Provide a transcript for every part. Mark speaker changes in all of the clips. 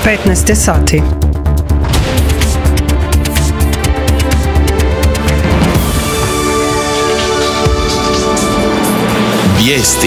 Speaker 1: 15 je sati.
Speaker 2: Vijesti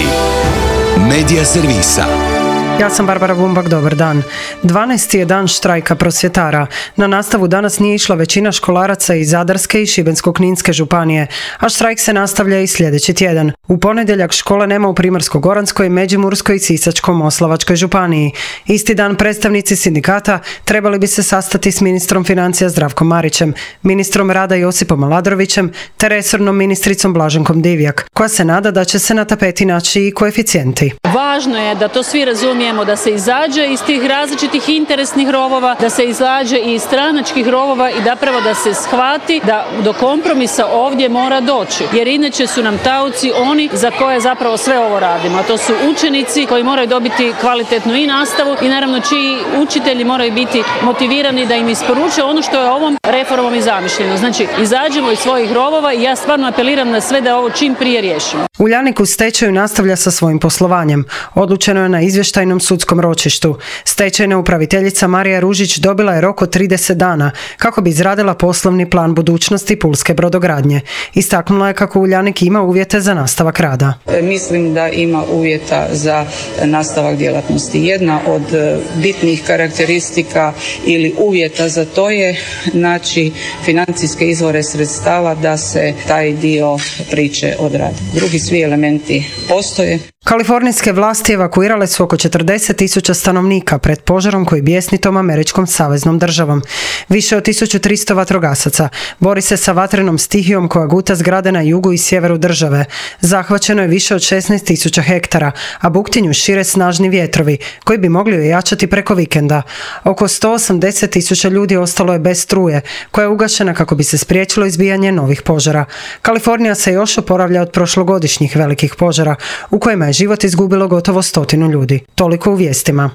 Speaker 2: Medija servisa.
Speaker 1: Ja sam Barbara Bumbak, dobar dan. 12. je dan štrajka prosvjetara. Na nastavu danas nije išla većina školaraca iz Zadarske i Šibensko-kninske županije, a štrajk se nastavlja i sljedeći tjedan. U ponedjeljak škole nema u Primorsko-goranskoj, Međimurskoj i Sisačko-moslavačkoj županiji. Isti dan predstavnici sindikata trebali bi se sastati s ministrom financija Zdravkom Marićem, ministrom rada Josipom Aladrovićem te resornom ministricom Blaženkom Divjak, koja se nada da će se na tapeti naći i koeficijenti.
Speaker 3: Važno je da to svi razumijemo, da se izađe iz tih različitih interesnih rovova, da se izađe i iz stranačkih rovova i zapravo da se shvati da do kompromisa ovdje mora doći. Jer inače su nam taoci oni za koje zapravo sve ovo radimo. A to su učenici koji moraju dobiti kvalitetnu i nastavu i naravno čiji učitelji moraju biti motivirani da im isporuče ono što je ovom reformom i zamišljeno. Znači, izađemo iz svojih rovova i ja stvarno apeliram na sve da ovo čim prije riješimo.
Speaker 1: Uljanik u stečaju nastavlja sa svojim poslovanjem. Odlučeno je na izvještajnom sudskom ročištu. Stečajna upraviteljica Marija Ružić dobila je rok od 30 dana kako bi izradila poslovni plan budućnosti pulske brodogradnje. Istaknula je kako Uljanik ima uvjete za nastavak rada.
Speaker 4: Mislim da ima uvjeta za nastavak djelatnosti. Jedna od bitnih karakteristika ili uvjeta za to je naći financijske izvore sredstava da se taj dio priče odradi. Drugi svi elementi postoje.
Speaker 1: Kalifornijske vlasti evakuirale su oko 40.000 stanovnika pred požarom koji bijesni tom američkom saveznom državom. Više od 1300 vatrogasaca bori se sa vatrenom stihijom koja guta zgrade na jugu i sjeveru države. Zahvaćeno je više od 16.000 hektara, a buktinju šire snažni vjetrovi koji bi mogli ojačati preko vikenda. Oko 180.000 ljudi ostalo je bez struje, koja je ugašena kako bi se spriječilo izbijanje novih požara. Kalifornija se još oporavlja od prošlogodišnjih velikih požara, u kojima je život izgubilo gotovo 100 ljudi. Toliko u vijestima.